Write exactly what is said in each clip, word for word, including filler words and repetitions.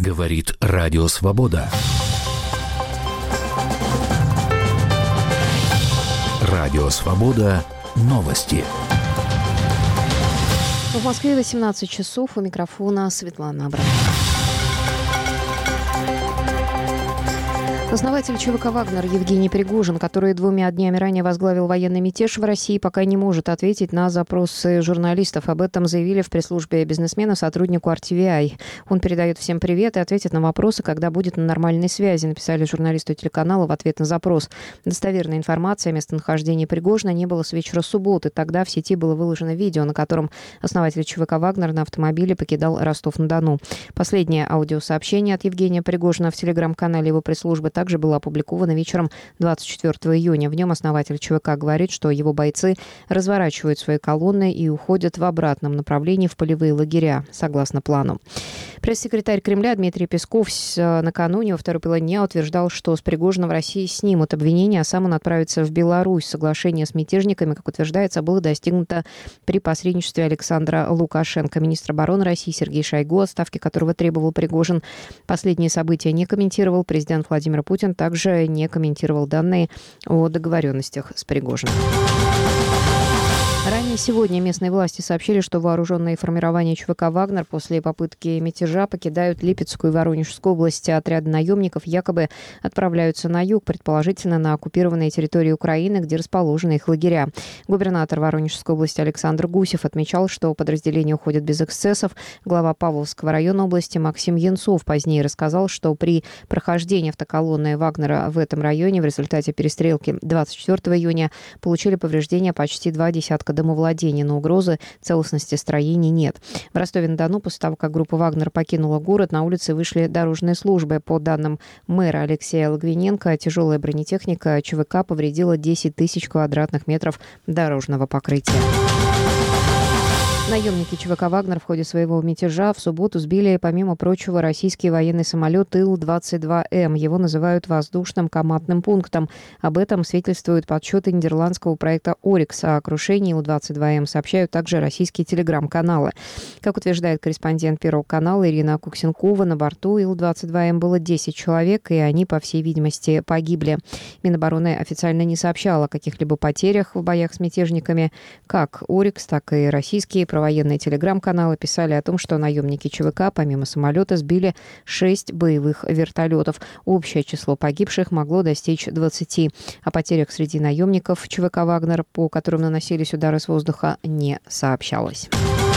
Говорит Радио Свобода. Радио Свобода. Новости. В Москве восемнадцать часов. У микрофона Светлана Абрамова. Основатель ЧВК «Вагнер» Евгений Пригожин, который двумя днями ранее возглавил военный мятеж в России, пока не может ответить на запросы журналистов. Об этом заявили в пресс-службе бизнесмена сотруднику ар ти ви ай. Он передает всем привет и ответит на вопросы, когда будет на нормальной связи, написали журналисту телеканала в ответ на запрос. Достоверной информации о местонахождении Пригожина не было с вечера субботы. Тогда в сети было выложено видео, на котором основатель ЧВК «Вагнер» на автомобиле покидал Ростов-на-Дону. Последнее аудиосообщение от Евгения Пригожина в телеграм-канале его пресс-службы также было опубликовано вечером двадцать четвёртого июня. В нем основатель ЧВК говорит, что его бойцы разворачивают свои колонны и уходят в обратном направлении в полевые лагеря, согласно плану. Пресс-секретарь Кремля Дмитрий Песков накануне во второй половине утверждал, что с Пригожина в России снимут обвинения, а сам он отправится в Беларусь. Соглашение с мятежниками, как утверждается, было достигнуто при посредничестве Александра Лукашенко. Министр обороны России Сергей Шойгу, отставки которого требовал Пригожин, последние события не комментировал. Президент Владимир Путин также не комментировал данные о договоренностях с Пригожиным. Ранее сегодня местные власти сообщили, что вооруженные формирования ЧВК «Вагнер» после попытки мятежа покидают Липецкую и Воронежскую области. Отряды наемников якобы отправляются на юг, предположительно на оккупированные территории Украины, где расположены их лагеря. Губернатор Воронежской области Александр Гусев отмечал, что подразделения уходят без эксцессов. Глава Павловского района области Максим Янцов позднее рассказал, что при прохождении автоколонны «Вагнера» в этом районе в результате перестрелки двадцать четвёртого июня получили повреждения почти два десятка домовладений, но угрозы целостности строений нет. В Ростове-на-Дону после того, как группа «Вагнер» покинула город, на улице вышли дорожные службы. По данным мэра Алексея Логвиненко, тяжелая бронетехника ЧВК повредила десять тысяч квадратных метров дорожного покрытия. Наемники ЧВК «Вагнер» в ходе своего мятежа в субботу сбили, помимо прочего, российский военный самолет Ил двадцать два эм. Его называют воздушным командным пунктом. Об этом свидетельствуют подсчеты нидерландского проекта «Орикс». О крушении Ил двадцать два эм сообщают также российские телеграм-каналы. Как утверждает корреспондент Первого канала Ирина Куксенкова, на борту Ил двадцать два эм было десять человек, и они, по всей видимости, погибли. Минобороны официально не сообщала о каких-либо потерях в боях с мятежниками. Как «Орикс», так и российские военные телеграм-каналы писали о том, что наемники ЧВК помимо самолета сбили шесть боевых вертолетов. Общее число погибших могло достичь двадцати. О потерях среди наемников ЧВК «Вагнер», по которым наносились удары с воздуха, не сообщалось.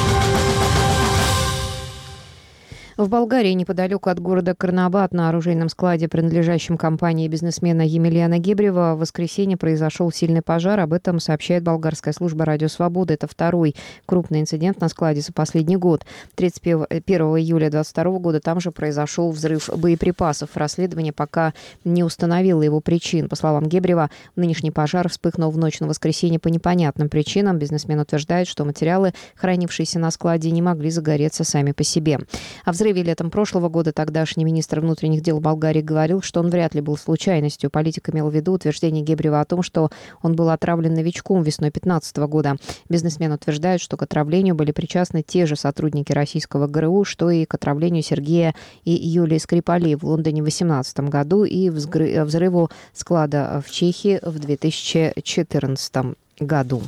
В Болгарии, неподалеку от города Карнобат, на оружейном складе, принадлежащем компании бизнесмена Емельяна Гебрева, в воскресенье произошел сильный пожар. Об этом сообщает болгарская служба «Радио Свобода». Это второй крупный инцидент на складе за последний год. тридцать первого июля две тысячи двадцать второго года там же произошел взрыв боеприпасов. Расследование пока не установило его причин. По словам Гебрева, нынешний пожар вспыхнул в ночь на воскресенье по непонятным причинам. Бизнесмен утверждает, что материалы, хранившиеся на складе, не могли загореться сами по себе. О взрыве летом прошлого года тогдашний министр внутренних дел Болгарии говорил, что он вряд ли был случайностью. Политик имел в виду утверждение Гебрева о том, что он был отравлен новичком весной две тысячи пятнадцатого года. Бизнесмен утверждает, что к отравлению были причастны те же сотрудники российского ГРУ, что и к отравлению Сергея и Юлии Скрипалей в Лондоне в две тысячи восемнадцатом году и взрыву склада в Чехии в две тысячи четырнадцатом году.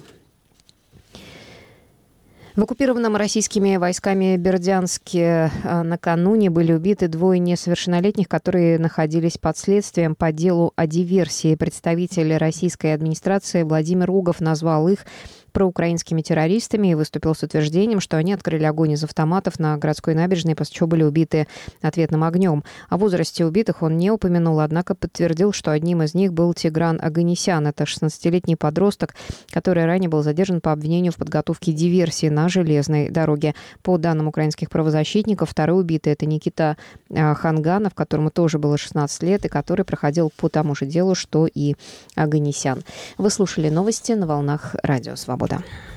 В оккупированном российскими войсками Бердянске накануне были убиты двое несовершеннолетних, которые находились под следствием по делу о диверсии. Представитель российской администрации Владимир Угов назвал их проукраинскими террористами и выступил с утверждением, что они открыли огонь из автоматов на городской набережной, после чего были убиты ответным огнем. О возрасте убитых он не упомянул, однако подтвердил, что одним из них был Тигран Оганесян. Это шестнадцатилетний подросток, который ранее был задержан по обвинению в подготовке диверсии на железной дороге. По данным украинских правозащитников, второй убитый — это Никита Ханганов, которому тоже было шестнадцать лет и который проходил по тому же делу, что и Оганесян. Вы слушали новости на волнах Радио Свобода.